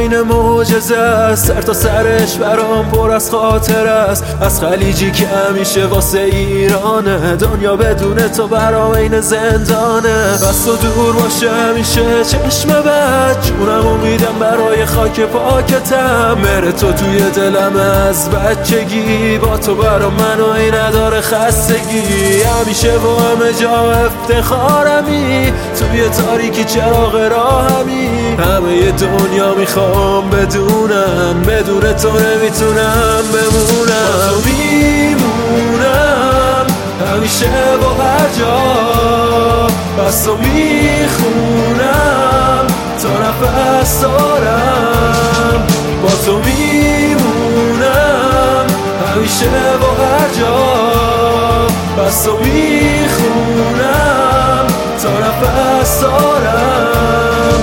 این معجزه است، سر تا سرش برام پر از خاطر است. از خلیجی که همیشه واسه ایرانه، دنیا بدون تو برام این زندانه. بس تو دور باشه همیشه چشم بد، جونمو میدم برای خاک پاکتم. مهر تو توی دلم از بچگی، با تو برام منو این نداره خستگی. همیشه با همه جا افتخارمی، توی تاریکی چراغ راهمی. همه دنیا میخوام بدونن، بدون تو نمیتونم بمونم. تو میمونم همیشه با هر جا، بس تو میخونم تا نفس دارم. با تو میمونم همیشه با هر جا، بس تو میخونم تا نفس دارم.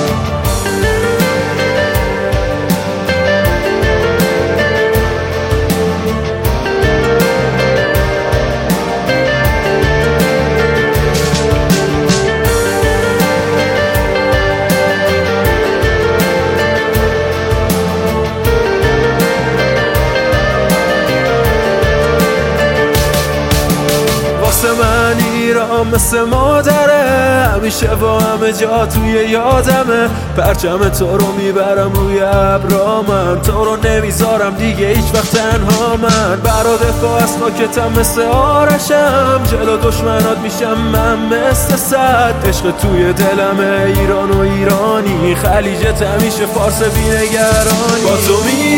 من ایران مثل مادره، همیشه با همه جا توی یادمه. پرچم تو رو میبرم روی ابرامم، تو رو نمیذارم دیگه هیچ وقت تنها. من برا دفاع از خاکتم مثل آرشم، جلو دشمنات میشم من مثل سد. عشق توی دلمه ایران و ایرانی، خلیجت همیشه فارس بی‌نگرانی. با تو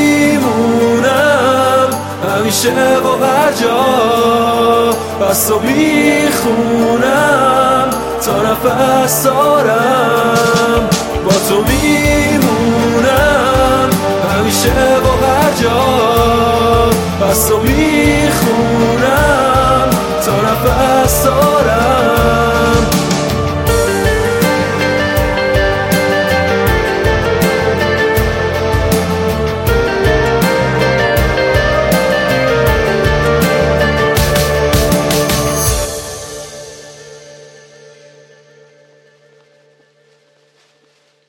میمونم همیشه با هر جا، بس تو میخونم تا نفس دارم. با تو میمونم همیشه با هر جا، بس تو میخونم